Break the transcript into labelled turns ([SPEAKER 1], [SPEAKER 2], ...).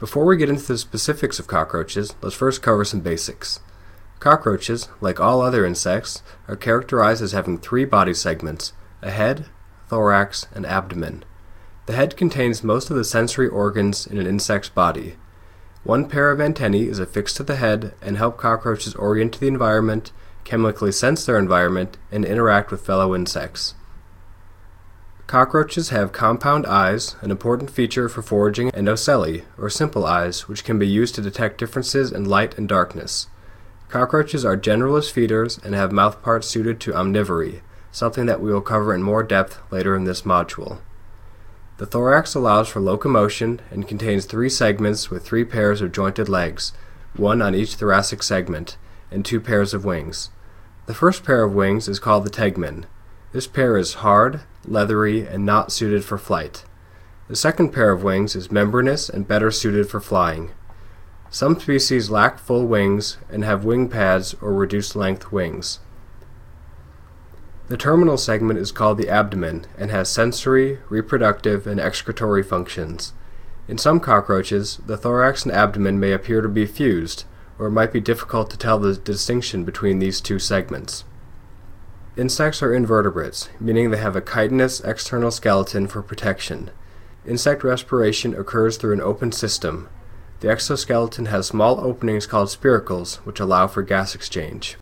[SPEAKER 1] Before we get into the specifics of cockroaches, let's first cover some basics. Cockroaches, like all other insects, are characterized as having three body segments: a head, thorax, and abdomen. The head contains most of the sensory organs in an insect's body. One pair of antennae is affixed to the head and help cockroaches orient to the environment, chemically sense their environment, and interact with fellow insects. Cockroaches have compound eyes, an important feature for foraging, and ocelli, or simple eyes, which can be used to detect differences in light and darkness. Cockroaches are generalist feeders and have mouthparts suited to omnivory, something that we will cover in more depth later in this module. The thorax allows for locomotion and contains three segments with three pairs of jointed legs, one on each thoracic segment, and two pairs of wings. The first pair of wings is called the tegmen. This pair is hard, leathery, and not suited for flight. The second pair of wings is membranous and better suited for flying. Some species lack full wings and have wing pads or reduced-length wings. The terminal segment is called the abdomen and has sensory, reproductive, and excretory functions. In some cockroaches, the thorax and abdomen may appear to be fused, or it might be difficult to tell the distinction between these two segments. Insects are invertebrates, meaning they have a chitinous external skeleton for protection. Insect respiration occurs through an open system. The exoskeleton has small openings called spiracles, which allow for gas exchange.